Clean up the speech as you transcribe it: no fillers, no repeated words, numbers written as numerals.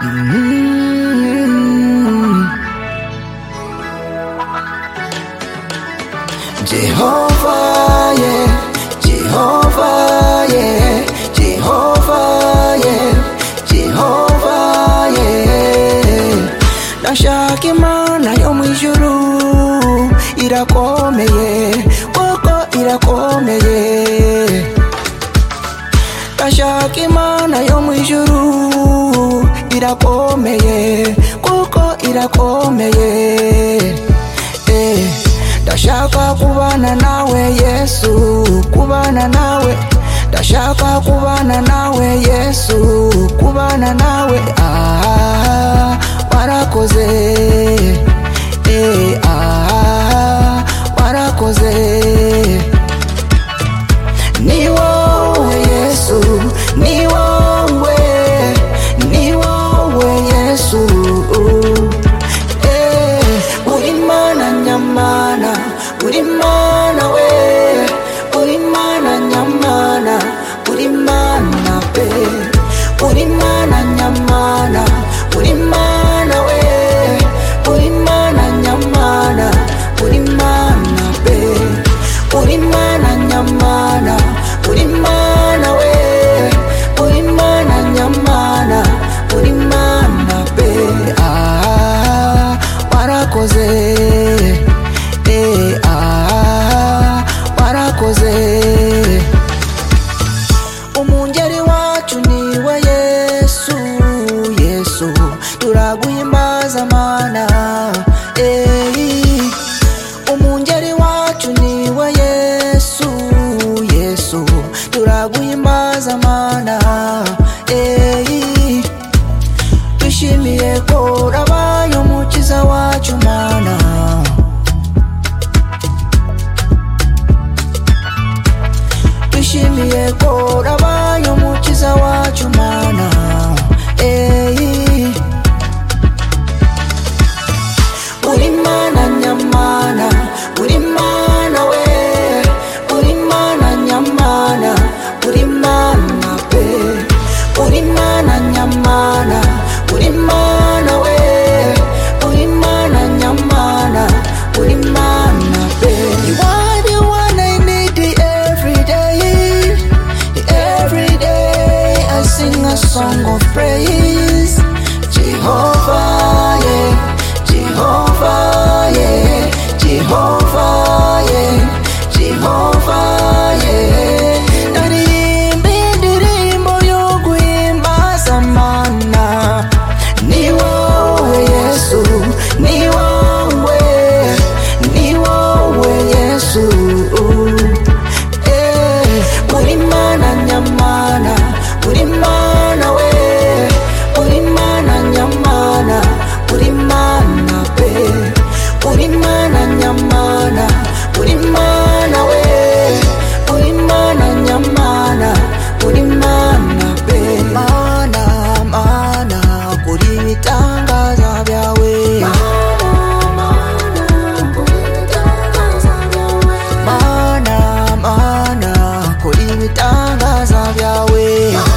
Jehovah, yeah, Jehovah, yeah, Jehovah, yeah, Jehovah, yeah. Ndashaka Imana yo mwijuru irakomeye, kuko irakomeye. Ndashaka Imana yo mwijuru irakomeye, kuko irakomeye. Ndashaka kubana nawe Yesu, kubana nawe. Ndashaka kubana nawe Yesu, kubana nawe. Warakoze, warakoze. Ni wowe Yesu, ni wowe, ni wowe Yesu. Uri Mana nyamana, uri Mana we, uri Mana nyamana, uri Mana pe. Uri Mana nyamana, uri Mana we, uri Mana nyamana, uri Mana pe. Uri Mana nyamana, uri Mana we, uri Mana nyamana, uri Mana pe. Warakoze, warakoze. Umungeri wacu niwe Yesu, Yesu turaguhimbaza Mana. Umungeri wacu niwe Yesu, Yesu turaguhimbaza Mana. Twishimiye ko urabaye umukiza wacu Mana. Twishimiye ko urabaye umukiza wacu Mana. Uri Mana nyamana, uri Mana we, uri Mana nyamana, uri Mana pe. Uri Mana nyamana, uri Mana we, uri Mana nyamana, uri Mana pe. You are the one I need every day. Every day I sing a song of praise. Jehovah, yeah, Jehovah, yeah, Jehovah, yeah, Jehovah, yeah. Naririmba indirimbo yo guhimbaza Mana. Ni wowe Yesu, ni wowe, ni wowe Yesu. Uri Mana nyamana, uri Mana we, uri Mana nyamana, uri Mana pe. Uri Mana nyamana, uri Mana we, uri Mana nyamana, uri Mana pe. Mana, Mana kuri ibitangaza byawe. Mana, Mana kuri ibitangaza byawe.